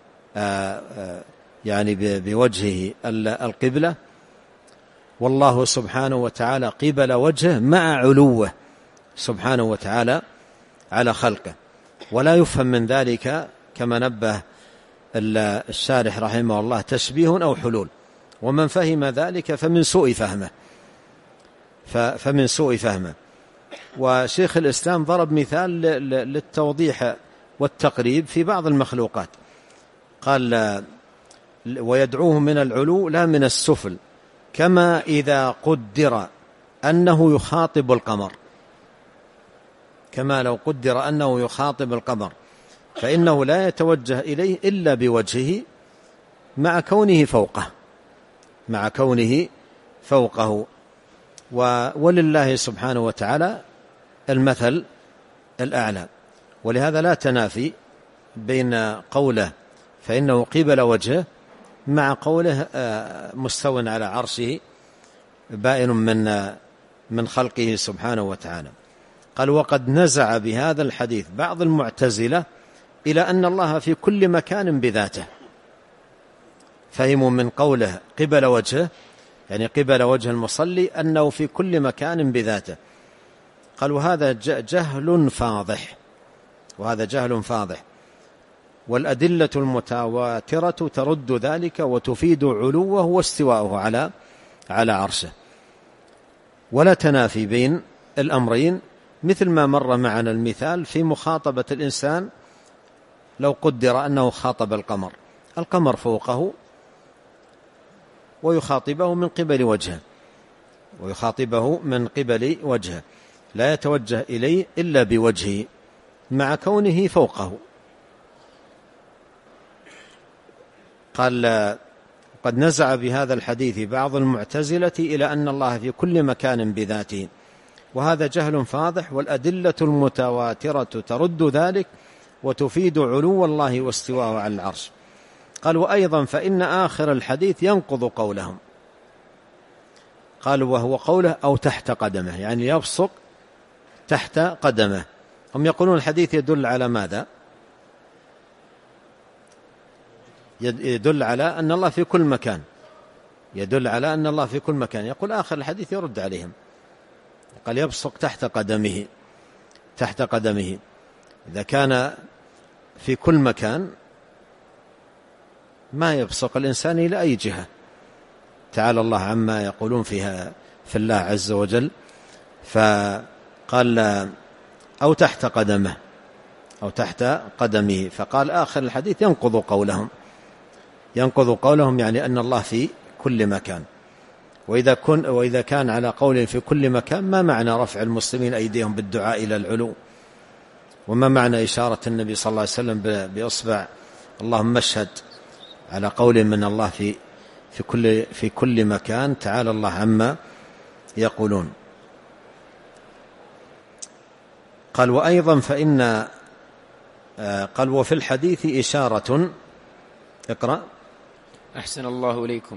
يعني بوجهه القبلة، والله سبحانه وتعالى قبل وجهه مع علوه سبحانه وتعالى على خلقه. ولا يفهم من ذلك كما نبه الشارح رحمه الله تشبيه أو حلول، ومن فهم ذلك فمن سوء فهمه فمن سوء فهمه. وشيخ الإسلام ضرب مثال للتوضيح والتقريب في بعض المخلوقات، قال ويدعوه من العلو لا من السفل، كما إذا قدر أنه يخاطب القمر كما لو قدر أنه يخاطب القمر فإنه لا يتوجه إليه إلا بوجهه مع كونه فوقه مع كونه فوقه ولله سبحانه وتعالى المثل الأعلى. ولهذا لا تنافي بين قوله فإنه قبل وجهه مع قوله مستو على عرشه بائن من من خلقه سبحانه وتعالى. قال وقد نزع بهذا الحديث بعض المعتزلة إلى أن الله في كل مكان بذاته، فهموا من قوله قبل وجهه يعني قبل وجه المصلي أنه في كل مكان بذاته. قال وهذا جهل فاضح وهذا جهل فاضح والأدلة المتواترة ترد ذلك وتفيد علوه واستواءه على على عرشه. ولا تنافي بين الأمرين، مثل ما مر معنا المثال في مخاطبة الإنسان لو قدر أنه خاطب القمر، القمر فوقه ويخاطبه من قبل وجهه ويخاطبه من قبل وجهه لا يتوجه إليه إلا بوجهه مع كونه فوقه. قال قد نزع بهذا الحديث بعض المعتزلة إلى أن الله في كل مكان بذاته، وهذا جهل فاضح والأدلة المتواترة ترد ذلك وتفيد علو الله واستواءه على العرش. قال وأيضا فإن آخر الحديث ينقض قولهم، قال وهو قوله أو تحت قدمه يعني يبصق تحت قدمه. هم يقولون الحديث يدل على ماذا؟ يدل على أن الله في كل مكان يدل على أن الله في كل مكان. يقول آخر الحديث يرد عليهم، قال يبصق تحت قدمه تحت قدمه إذا كان في كل مكان ما يبصق الإنسان إلى أي جهة، تعالى الله عما يقولون فيها في الله عز وجل. فقال أو تحت قدمه أو تحت قدمه، فقال آخر الحديث ينقض قولهم ينقض قولهم يعني أن الله في كل مكان. وإذا, كن وإذا كان على قول في كل مكان ما معنى رفع المسلمين أيديهم بالدعاء إلى العلو؟ وما معنى إشارة النبي صلى الله عليه وسلم بإصبع اللهم اشهد على قول من الله في في كل في كل مكان تعالى الله عما يقولون. قال وأيضا فإن قال وفي الحديث إشارة اقرأ أحسن الله إليكم.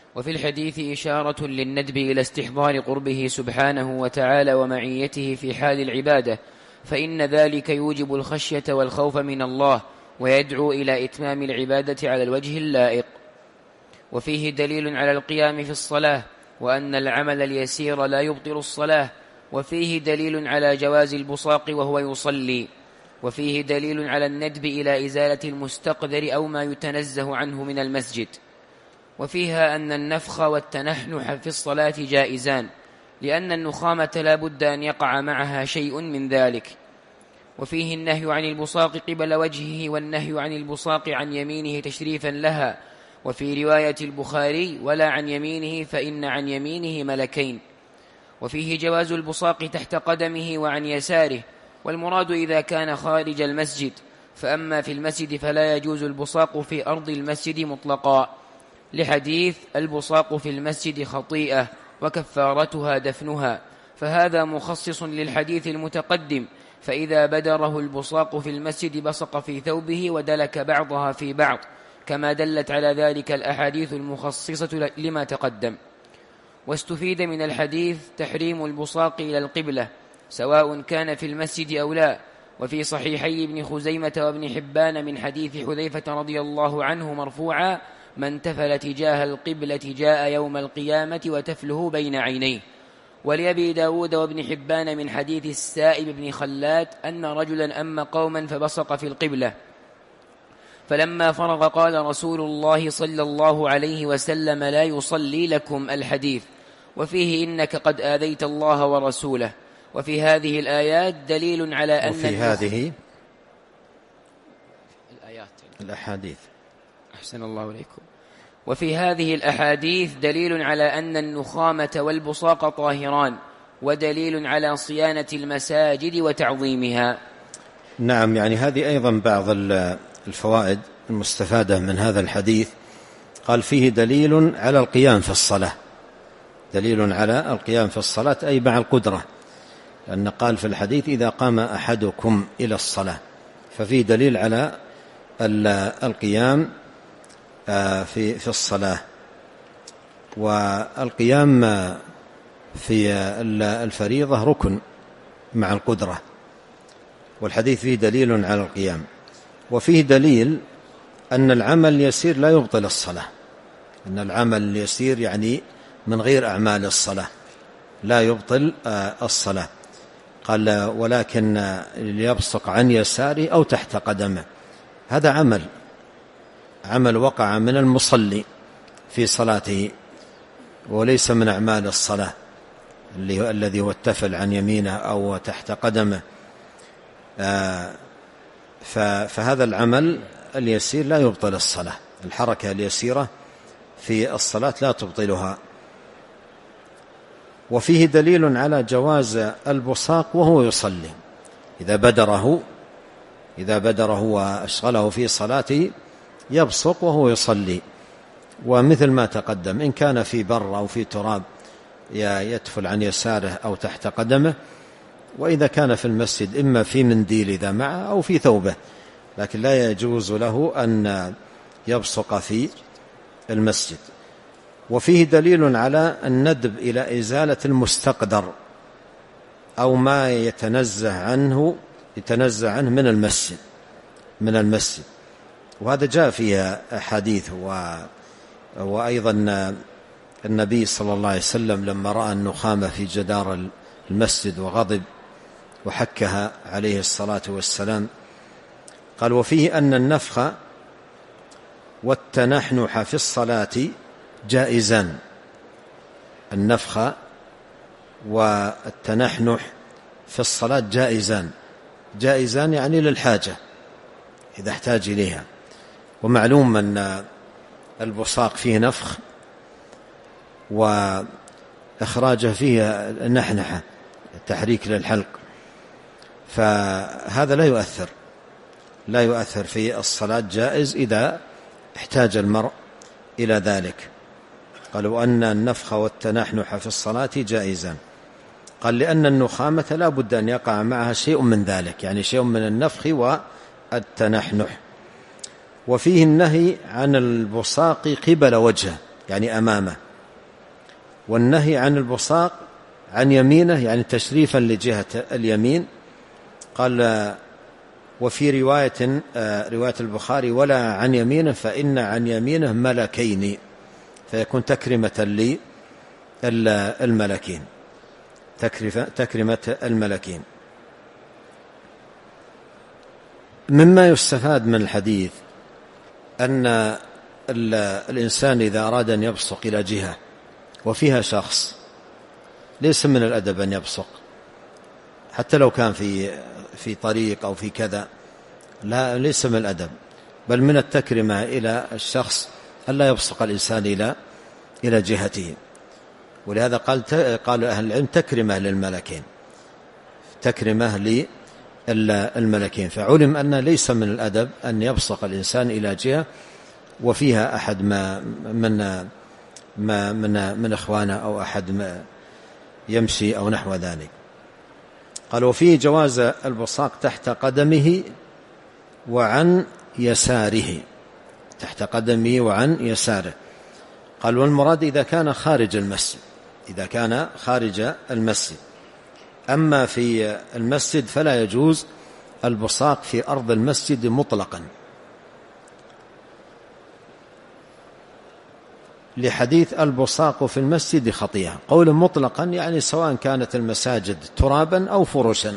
وفي الحديث إشارة للندب إلى استحضار قربه سبحانه وتعالى ومعيته في حال العبادة، فإن ذلك يوجب الخشية والخوف من الله ويدعو إلى إتمام العبادة على الوجه اللائق. وفيه دليل على القيام في الصلاة وأن العمل اليسير لا يبطل الصلاة. وفيه دليل على جواز البصاق وهو يصلي. وفيه دليل على الندب إلى إزالة المستقدر أو ما يتنزه عنه من المسجد. وفيها أن النفخ والتنحنح في الصلاة جائزان، لأن النخامة لا بد أن يقع معها شيء من ذلك. وفيه النهي عن البصاق قبل وجهه والنهي عن البصاق عن يمينه تشريفا لها. وفي رواية البخاري: ولا عن يمينه فإن عن يمينه ملكين. وفيه جواز البصاق تحت قدمه وعن يساره، والمراد إذا كان خارج المسجد، فأما في المسجد فلا يجوز البصاق في أرض المسجد مطلقا، لحديث: البصاق في المسجد خطيئة وكفارتها دفنها، فهذا مخصص للحديث المتقدم، فإذا بدره البصاق في المسجد بصق في ثوبه ودلك بعضها في بعض، كما دلت على ذلك الأحاديث المخصصة لما تقدم. واستفيد من الحديث تحريم البصاق إلى القبلة سواء كان في المسجد أو لا. وفي صحيحي ابن خزيمة وابن حبان من حديث حذيفة رضي الله عنه مرفوعا: من تفل تجاه القبلة جاء يوم القيامة وتفله بين عينيه. ولأبي داود وابن حبان من حديث السائب بن خلاد أن رجلا أم قوما فبصق في القبلة، فلما فرغ قال رسول الله صلى الله عليه وسلم: لا يصلي لكم. الحديث. وفيه: إنك قد آذيت الله ورسوله. وفي هذه الآيات دليل على أن وفي هذه الآيات الأحاديث أحسن الله إليكم. وفي هذه الأحاديث دليل على أن النخامة والبصاق طاهران، ودليل على صيانة المساجد وتعظيمها. نعم، يعني هذه أيضا بعض الفوائد المستفادة من هذا الحديث. قال: فيه دليل على القيام في الصلاة، دليل على القيام في الصلاة أي مع القدرة، لأن قال في الحديث: إذا قام أحدكم إلى الصلاة، ففيه دليل على القيام في في الصلاة. والقيام في الفريضة ركن مع القدرة، والحديث فيه دليل على القيام. وفيه دليل أن العمل اليسير لا يبطل الصلاة، أن العمل اليسير يعني من غير أعمال الصلاة لا يبطل الصلاة. قال: ولكن ليبصق عن يساره أو تحت قدمه، هذا عمل عمل وقع من المصلي في صلاته وليس من أعمال الصلاة الذي هو التفل عن يمينه أو تحت قدمه. فهذا العمل اليسير لا يبطل الصلاة، الحركة اليسيرة في الصلاة لا تبطلها. وفيه دليل على جواز البصاق وهو يصلي، إذا بدره إذا بدره وأشغله في صلاته يبصق وهو يصلي. ومثل ما تقدم، إن كان في بر أو في تراب يتفل عن يساره أو تحت قدمه، وإذا كان في المسجد إما في منديل إذا معه أو في ثوبه، لكن لا يجوز له أن يبصق في المسجد. وفيه دليل على الندب إلى إزالة المستقدر أو ما يتنزه عنه يتنزه عنه من المسجد من المسجد وهذا جاء فيها حديث. و... وأيضا النبي صلى الله عليه وسلم لما رأى النخامة في جدار المسجد وغضب وحكها عليه الصلاة والسلام، قال: وفيه أن النفخ والتنحنح في الصلاة جائزان. النفخ والتنحنح في الصلاة جائزان، جائزان يعني للحاجة إذا احتاج إليها. ومعلوم أن البصاق فيه نفخ وإخراجه فيه نحنحة، تحريك للحلق، فهذا لا يؤثر لا يؤثر في الصلاة، جائز إذا احتاج المرء إلى ذلك. قالوا أن النفخ والتنحنح في الصلاة جائزان. قال: لأن النخامة لا بد أن يقع معها شيء من ذلك، يعني شيء من النفخ والتنحنح. وفيه النهي عن البصاق قبل وجهه، يعني أمامه. والنهي عن البصاق عن يمينه يعني تشريفا لجهة اليمين. قال وفي رواية رواية البخاري ولا عن يمينه فإن عن يمينه ملكين، فيكون تكرمة للملكين، تكرمة الملكين. مما يستفاد من الحديث أن الإنسان إذا أراد أن يبصق إلى جهة وفيها شخص ليس من الأدب أن يبصق، حتى لو كان في في طريق أو في كذا، لا ليس من الأدب، بل من التكرمة إلى الشخص ألا يبصق الإنسان إلى إلى جهته. ولهذا قال قال أهل العلم تكرمة للملكين، تكرمة للملكين. فعلم أن ليس من الأدب أن يبصق الإنسان إلى جهة وفيها أحد ما من ما من من إخوانه أو أحد ما يمشي أو نحو ذلك. قال وفيه جواز البصاق تحت قدمه وعن يساره، تحت قدمه وعن يساره. قال والمراد إذا كان خارج المسجد، إذا كان خارج المسجد. أما في المسجد فلا يجوز البصاق في أرض المسجد مطلقا، لحديث البصاق في المسجد خطيئة. قول مطلقا يعني سواء كانت المساجد ترابا أو فرشا،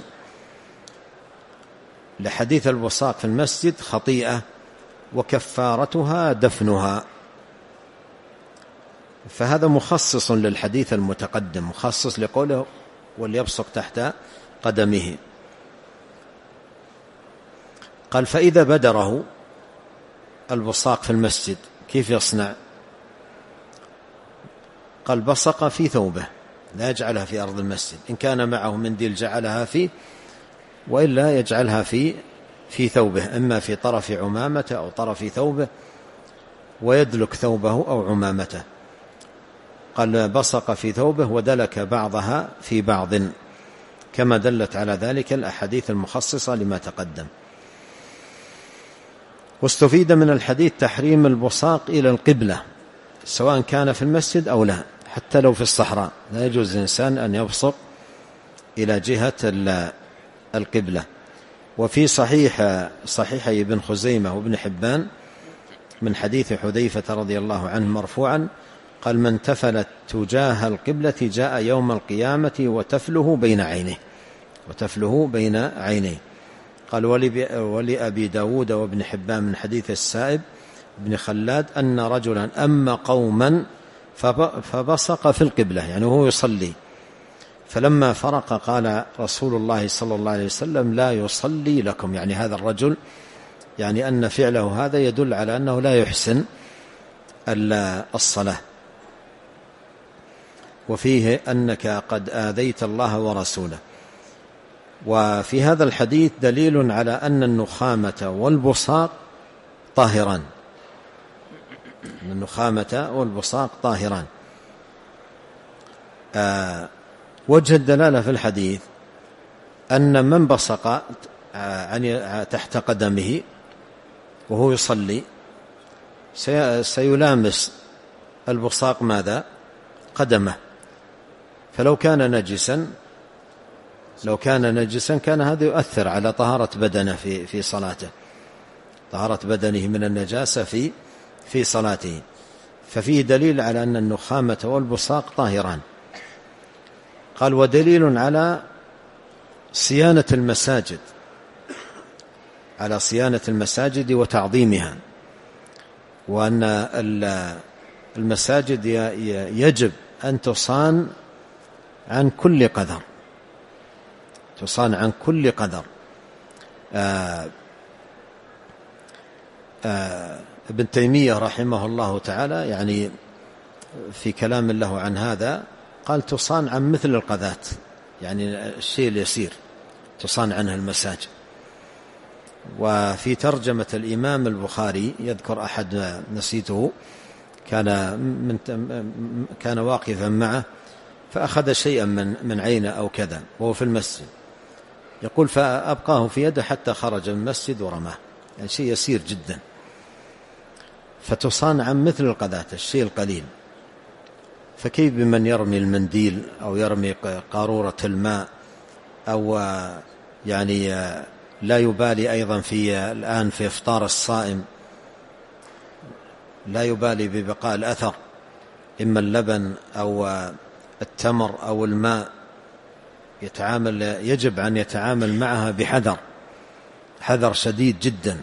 لحديث البصاق في المسجد خطيئة وكفارتها دفنها. فهذا مخصص للحديث المتقدم، مخصص لقوله وليبصق تحت قدمه. قال فإذا بدره البصاق في المسجد كيف يصنع؟ قال بصق في ثوبه، لا يجعلها في أرض المسجد. إن كان معه منديل جعلها فيه، وإلا يجعلها في في ثوبه، إما في طرف عمامة أو طرف ثوبه، ويدلك ثوبه أو عمامته. قال بصق في ثوبه ودلك بعضها في بعض، كما دلت على ذلك الأحاديث المخصصة لما تقدم. واستفيد من الحديث تحريم البصاق إلى القبلة سواء كان في المسجد أو لا، حتى لو في الصحراء لا يجوز الإنسان أن يبصق إلى جهة القبلة. وفي صحيح صحيح ابن خزيمة وابن حبان من حديث حذيفة رضي الله عنه مرفوعا قال من تفلت تجاه القبلة جاء يوم القيامة وتفله بين عينيه، وتفله بين عينيه. قال ولأبي داود وابن حبان من حديث السائب بن خلاد أن رجلا أما قوما فبصق في القبلة، يعني هو يصلي، فلما فرق قال رسول الله صلى الله عليه وسلم لا يصلي لكم، يعني هذا الرجل، يعني أن فعله هذا يدل على أنه لا يحسن الصلاة. وفيه أنك قد آذيت الله ورسوله. وفي هذا الحديث دليل على أن النخامة والبصاق طاهران، النخامة والبصاق طاهران. آه وجه الدلالة في الحديث أن من بصق تحت قدمه وهو يصلي سيلامس البصاق ماذا؟ قدمه. فلو كان نجسا لو كان نجسا كان هذا يؤثر على طهارة بدنه في في صلاته، طهارة بدنه من النجاسة في في صلاته. ففيه دليل على أن النخامة والبصاق طاهران. قال ودليل على صيانة المساجد، على صيانة المساجد وتعظيمها، وأن المساجد يجب أن تصان عن كل قدر، تصان عن كل قدر. آآ آآ ابن تيمية رحمه الله تعالى يعني في كلام له عن هذا قال تصان عن مثل القذات، يعني الشيء اليسير تصان عنه المساجد. وفي ترجمة الإمام البخاري يذكر أحد نسيته كان من كان واقفا معه فأخذ شيئا من من عينه أو كذا وهو في المسجد، يقول فأبقاه في يده حتى خرج من المسجد ورماه، يعني شيء يسير جدا. فتصان عن مثل القذات، الشيء القليل. فكيف بمن يرمي المنديل أو يرمي قارورة الماء أو يعني لا يبالي أيضا في الآن في إفطار الصائم لا يبالي ببقاء الأثر إما اللبن أو التمر أو الماء، يتعامل يجب أن يتعامل معها بحذر، حذر شديد جدا.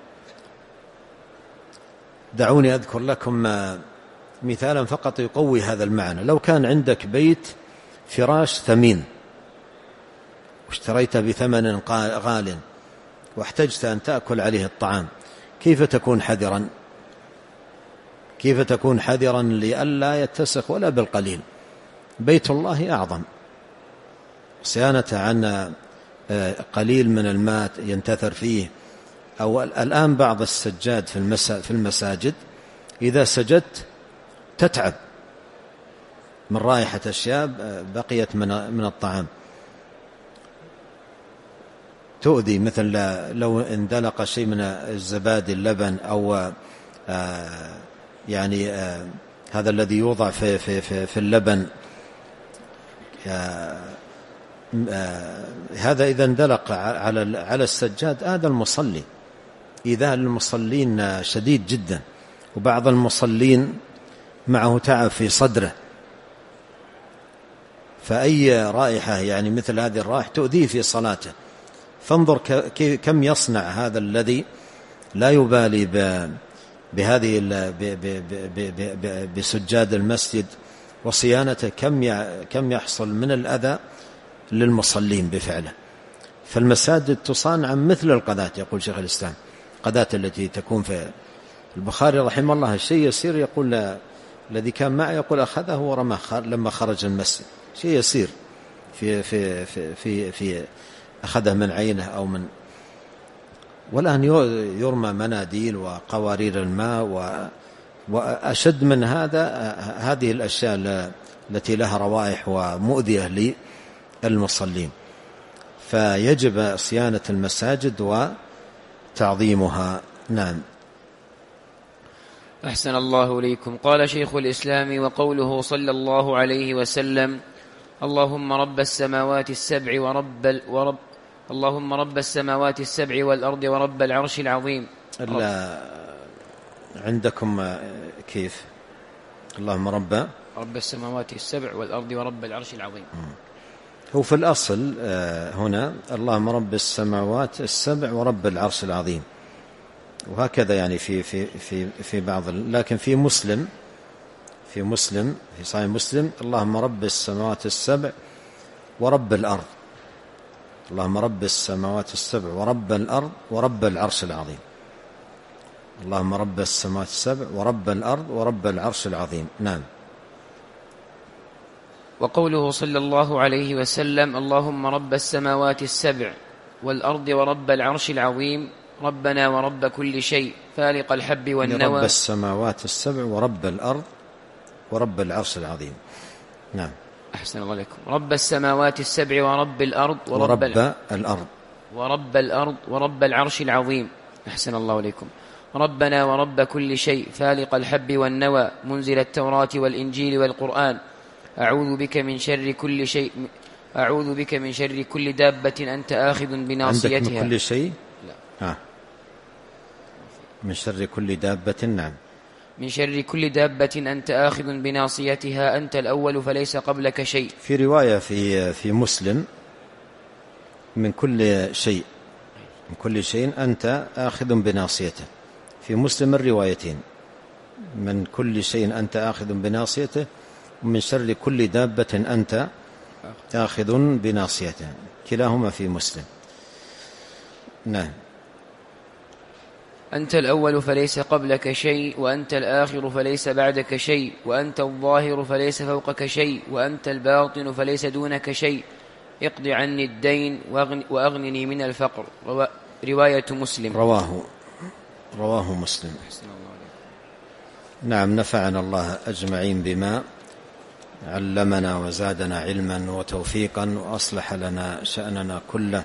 دعوني أذكر لكم مثالا فقط يقوي هذا المعنى. لو كان عندك بيت فراش ثمين واشتريته بثمن غال واحتجت أن تأكل عليه الطعام، كيف تكون حذرا؟ كيف تكون حذرا لئلا يتسخ ولا بالقليل؟ بيت الله أعظم، صيانة عن قليل من الماء ينتثر فيه. أو الآن بعض السجاد في المساجد إذا سجدت تتعب من رائحة أشياء بقيت من الطعام تؤذي، مثل لو اندلق شيء من الزبادي اللبن أو يعني هذا الذي يوضع في, في, في, في اللبن، هذا إذا اندلق على على السجاد هذا المصلي إذا المصلين شديد جدا، وبعض المصلين معه تعب في صدره، فأي رائحة يعني مثل هذه الرائحة تؤذيه في صلاته. فانظر كم يصنع هذا الذي لا يبالي بهذه بسجاد المسجد وصيانته، كم كم يحصل من الأذى للمصلين بفعله. فالمساجد تصان عن مثل القذاة، يقول شيخ الإسلام، القذاة التي تكون في البخاري رحمه الله الشيء يسير، يقول الذي كان معه يقول أخذه ورماه لما خرج المسجد، شيء يسير في في في في, في أخذه من عينه أو من، والآن يرمى مناديل وقوارير الماء وأشد من هذا هذه الأشياء التي لها روائح ومؤذية للمصلين. فيجب صيانة المساجد وتعظيمها. نعم. أحسن الله إليكم. قال شيخ الإسلام: وقوله صلى الله عليه وسلم: اللهم رب السماوات السبع ورب, ال... ورب اللهم رب السماوات السبع والأرض ورب العرش العظيم. رب... عندكم كيف؟ اللهم رب رب السماوات السبع والأرض ورب العرش العظيم. هو في الأصل هنا اللهم رب السماوات السبع ورب العرش العظيم، وهكذا يعني في في في في بعض، لكن في مسلم في مسلم في صحيح مسلم اللهم رب السماوات السبع ورب الأرض، اللهم رب السماوات السبع ورب الأرض ورب العرش العظيم، اللهم رب السماوات السبع ورب الأرض ورب العرش العظيم. نعم. وقوله صلى الله عليه وسلم: اللهم رب السماوات السبع والأرض ورب العرش العظيم، ربنا ورب كل شيء فالق الحب والنوى. رب السماوات السبع ورب الأرض ورب العرش العظيم. نعم. أحسن الله عليكم. رب السماوات السبع ورب الأرض ورب, ورب الأرض ورب الأرض ورب العرش العظيم. أحسن الله عليكم. ربنا ورب كل شيء فالق الحب والنوى، منزل التوراة والإنجيل والقرآن، أعوذ بك من شر كل شيء أعوذ بك من شر كل دابة أنت آخذ بناصيتها. عندك من كل شيء؟ لا. آه. من شر كل دابة. نعم. من شر كل دابة أنت آخذ بناصيتها، أنت الأول فليس قبلك شيء. في رواية في في مسلم: من كل شيء من كل شيء أنت آخذ بناصيته. في مسلم الروايتين: من كل شيء أنت آخذ بناصيته، ومن شر كل دابة أنت آخذ بناصيته، كلاهما في مسلم. نعم. أنت الأول فليس قبلك شيء، وأنت الآخر فليس بعدك شيء، وأنت الظاهر فليس فوقك شيء، وأنت الباطن فليس دونك شيء، اقض عني الدين وأغنني من الفقر. رواية مسلم. رواه رواه مسلم. نعم. نفعنا الله أجمعين بما علمنا وزادنا علما وتوفيقا، وأصلح لنا شأننا كله،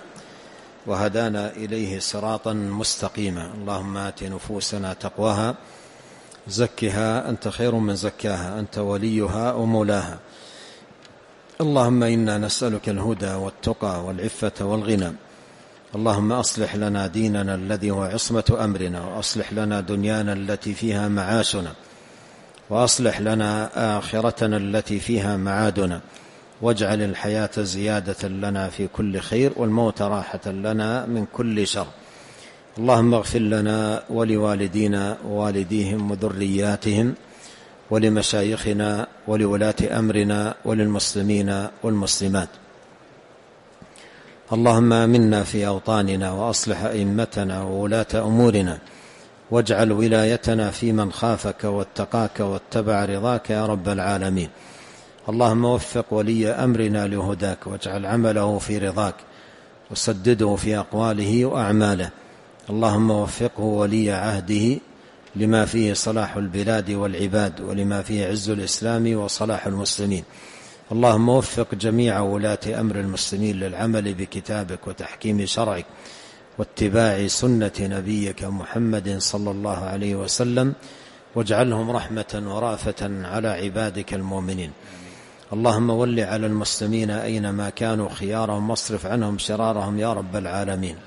وهدانا إليه صراطا مستقيما. اللهم آت نفوسنا تقواها زكها أنت خير من زكاها، أنت وليها ومولاها. اللهم إنا نسألك الهدى والتقى والعفة والغنى. اللهم أصلح لنا ديننا الذي هو عصمة أمرنا، وأصلح لنا دنيانا التي فيها معاشنا، وأصلح لنا آخرتنا التي فيها معادنا، واجعل الحياة زيادة لنا في كل خير، والموت راحة لنا من كل شر. اللهم اغفر لنا ولوالدينا ووالديهم وذرياتهم ولمشايخنا ولولاة أمرنا وللمسلمين والمسلمات. اللهم آمنا في أوطاننا وأصلح أئمتنا وولاة أمورنا، واجعل ولايتنا في من خافك واتقاك واتبع رضاك يا رب العالمين. اللهم وفق ولي أمرنا لهداك، واجعل عمله في رضاك، وسدده في أقواله وأعماله. اللهم وفقه ولي عهده لما فيه صلاح البلاد والعباد، ولما فيه عز الإسلام وصلاح المسلمين. اللهم وفق جميع ولاة أمر المسلمين للعمل بكتابك وتحكيم شرعك واتباع سنة نبيك محمد صلى الله عليه وسلم، واجعلهم رحمة ورأفة على عبادك المؤمنين. اللهم ول على المسلمين أينما كانوا خيارهم، واصرف عنهم شرارهم يا رب العالمين.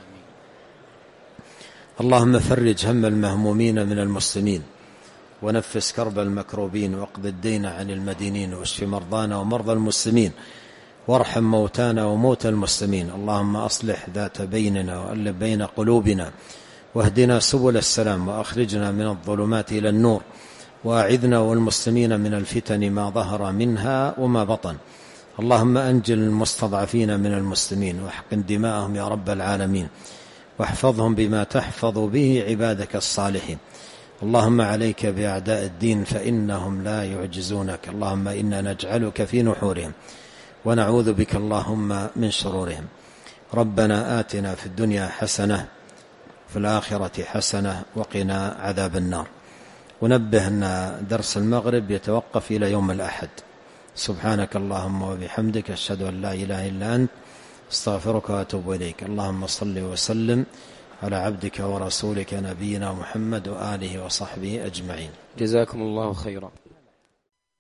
اللهم فرج هم المهمومين من المسلمين، ونفس كرب المكروبين، واقض الدين عن المدينين، واشف مرضانا ومرضى المسلمين، وارحم موتانا وموتى المسلمين. اللهم أصلح ذات بيننا وألف بين قلوبنا، واهدنا سبل السلام، وأخرجنا من الظلمات إلى النور، وأعذنا والمسلمين من الفتن ما ظهر منها وما بطن. اللهم أنجل المستضعفين من المسلمين، واحقن دماءهم يا رب العالمين، واحفظهم بما تحفظ به عبادك الصالحين. اللهم عليك بأعداء الدين فإنهم لا يعجزونك. اللهم إنا نجعلك في نحورهم، ونعوذ بك اللهم من شرورهم. ربنا آتنا في الدنيا حسنة وفي الآخرة حسنة وقنا عذاب النار. ونبه أن درس المغرب يتوقف إلى يوم الأحد. سبحانك اللهم وبحمدك، أشهد أن لا إله إلا أنت، استغفرك وأتوب إليك. اللهم صل وسلم على عبدك ورسولك نبينا محمد وآله وصحبه أجمعين. جزاكم الله خيرا.